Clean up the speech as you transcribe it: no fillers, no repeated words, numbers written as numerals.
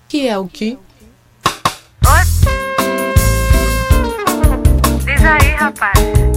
Que é o que? Oi? Diz aí, rapaz.